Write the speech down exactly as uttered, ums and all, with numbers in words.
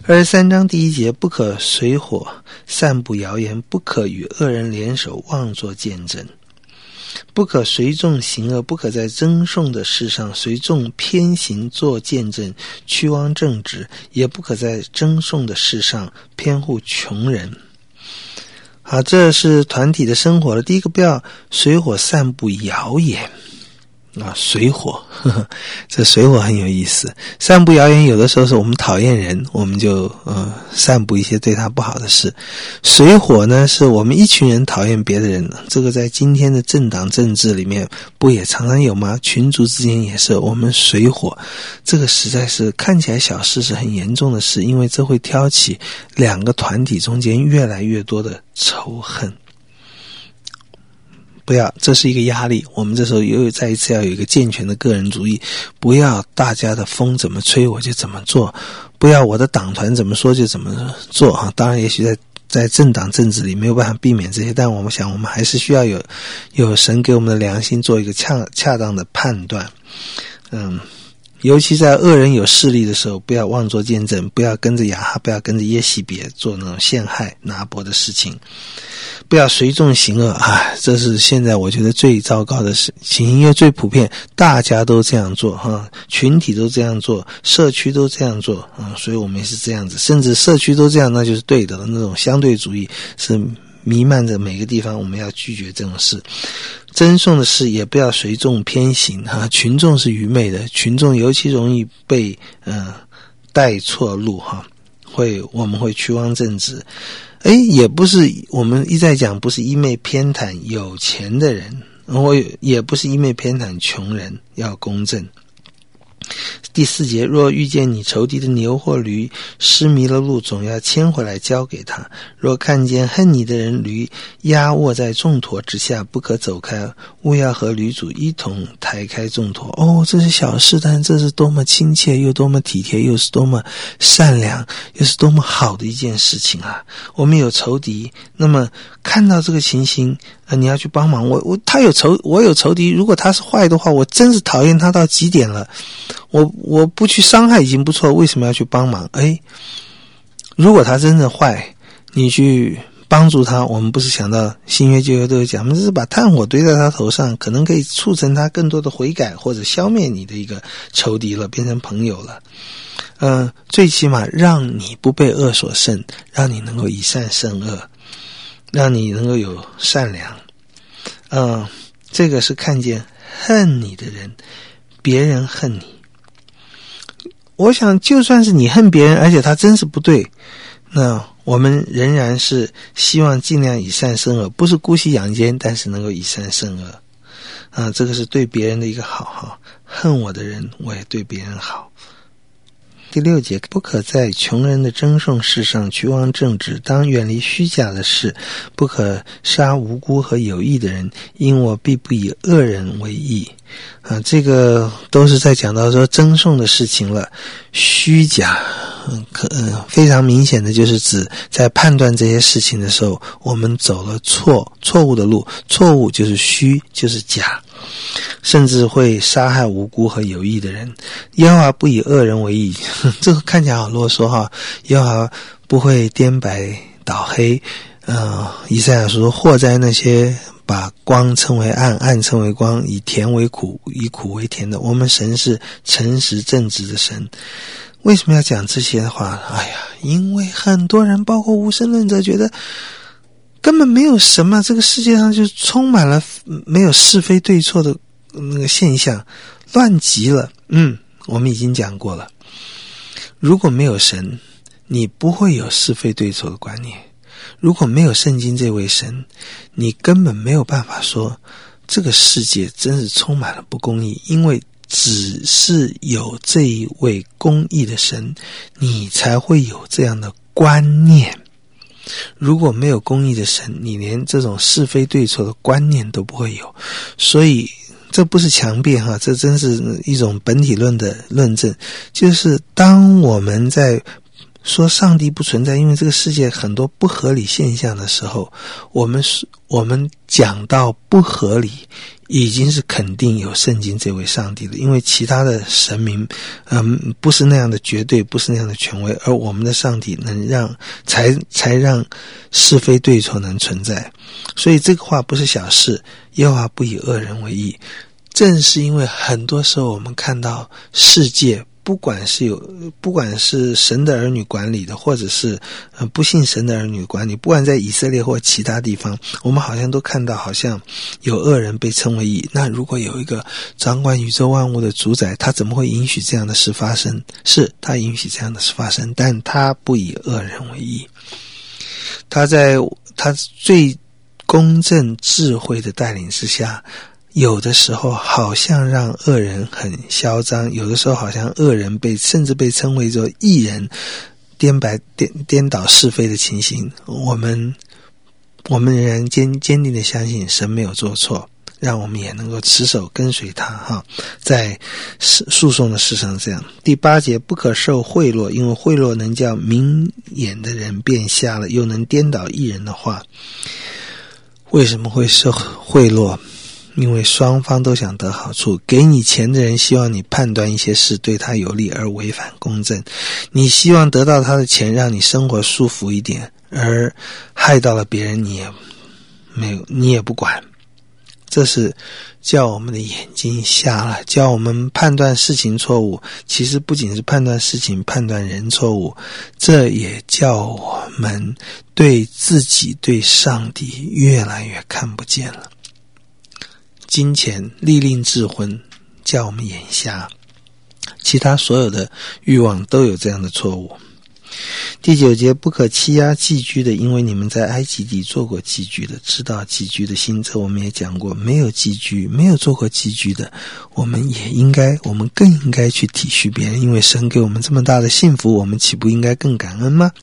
二十三章第一节，不可随火散布谣言，不可与恶人联手妄作见证，不可随众行恶，不可在争讼的事上随众偏行做见证，屈枉正直，也不可在争讼的事上偏护穷人。好，这是团体的生活了。第一个，不要随火散布谣言啊，随火呵呵，这随火很有意思。散布谣言有的时候是我们讨厌人，我们就呃散布一些对他不好的事。随火呢，是我们一群人讨厌别的人，这个在今天的政党政治里面不也常常有吗？群族之间也是我们随火，这个实在是看起来小事，是很严重的事，因为这会挑起两个团体中间越来越多的仇恨。不要，这是一个压力。我们这时候又再一次要有一个健全的个人主义，不要大家的风怎么吹我就怎么做，不要我的党团怎么说就怎么做啊。当然也许在在政党政治里没有办法避免这些，但我们想我们还是需要有有神给我们的良心做一个恰恰当的判断。嗯，尤其在恶人有势力的时候，不要妄作见证，不要跟着亚哈，不要跟着耶洗别做那种陷害拿伯的事情，不要随众行恶啊！这是现在我觉得最糟糕的事情，因为最普遍，大家都这样做哈，群体都这样做，社区都这样做啊，所以我们也是这样子，甚至社区都这样，那就是对的了。那种相对主义是弥漫着每个地方，我们要拒绝这种事。争讼的事也不要随众偏行哈，群众是愚昧的，群众尤其容易被呃带错路哈，会我们会屈枉正直。诶，也不是我们一再讲，不是一昧偏袒有钱的人，我也不是一昧偏袒穷人，要公正。第四节，若遇见你仇敌的牛或驴失迷了路，总要牵回来交给他。若看见恨你的人驴压卧在重驮之下，不可走开，务要和驴主一同抬开重驮。哦，这是小事，但这是多么亲切，又多么体贴，又是多么善良，又是多么好的一件事情啊！我们有仇敌，那么看到这个情形，呃，你要去帮忙。我我他有仇，我有仇敌。如果他是坏的话，我真是讨厌他到极点了。我我不去伤害已经不错，为什么要去帮忙？诶，如果他真的坏，你去帮助他，我们不是想到新约旧约都有讲，我们这是把炭火堆在他头上，可能可以促成他更多的悔改，或者消灭你的一个仇敌了，变成朋友了。嗯、呃，最起码让你不被恶所胜，让你能够以善胜恶，让你能够有善良。嗯、呃，这个是看见恨你的人，别人恨你。我想就算是你恨别人，而且他真是不对，那我们仍然是希望尽量以善胜恶，不是姑息养奸，但是能够以善胜恶啊，这个是对别人的一个好哈。恨我的人，我也对别人好。第六节，不可在穷人的争讼事上屈枉正直，当远离虚假的事，不可杀无辜和有义的人，因我必不以恶人为义。啊，这个都是在讲到说争讼的事情了。虚假，嗯，可嗯，非常明显的就是指在判断这些事情的时候，我们走了错错误的路，错误就是虚，就是假。甚至会杀害无辜和有义的人。耶和华不以恶人为义，这个看起来好啰嗦哈。耶和华不会颠白倒黑。呃，以赛亚说，祸哉那些把光称为暗，暗称为光，以甜为苦，以苦为甜的。我们神是诚实正直的神。为什么要讲这些的话？哎呀，因为很多人，包括无神论者，觉得根本没有什么，这个世界上就充满了没有是非对错的那个现象，乱极了。嗯，我们已经讲过了，如果没有神，你不会有是非对错的观念。如果没有圣经这位神，你根本没有办法说这个世界真是充满了不公义，因为只是有这一位公义的神，你才会有这样的观念。如果没有公义的神，你连这种是非对错的观念都不会有。所以这不是强辩哈，这真是一种本体论的论证，就是当我们在说上帝不存在，因为这个世界很多不合理现象的时候，我们是我们讲到不合理，已经是肯定有圣经这位上帝了，因为其他的神明嗯，不是那样的绝对，不是那样的权威，而我们的上帝能让才才让是非对错能存在。所以这个话不是小事，耶和华不以恶人为义。正是因为很多时候我们看到世界不管是有不管是神的儿女管理的，或者是呃不信神的儿女管理，不管在以色列或其他地方，我们好像都看到好像有恶人被称为义。那如果有一个掌管宇宙万物的主宰，他怎么会允许这样的事发生？是他允许这样的事发生，但他不以恶人为义。他在他最公正智慧的带领之下，有的时候好像让恶人很嚣张，有的时候好像恶人被甚至被称为做义人，颠白颠颠倒是非的情形。我们我们仍然坚坚定的相信神没有做错，让我们也能够持守跟随他哈，在诉讼的事上这样。第八节，不可受贿赂，因为贿赂能叫明眼的人变瞎了，又能颠倒义人的话。为什么会受贿赂？因为双方都想得好处，给你钱的人希望你判断一些事对他有利而违反公正，你希望得到他的钱让你生活舒服一点，而害到了别人你也没有你也不管。这是叫我们的眼睛瞎了，叫我们判断事情错误，其实不仅是判断事情，判断人错误，这也叫我们对自己对上帝越来越看不见了。金钱利令智昏，叫我们眼瞎，其他所有的欲望都有这样的错误。第九节，不可欺压寄居的，因为你们在埃及地做过寄居的，知道寄居的心。这我们也讲过，没有寄居没有做过寄居的，我们也应该我们更应该去体恤别人，因为神给我们这么大的幸福，我们岂不应该更感恩吗？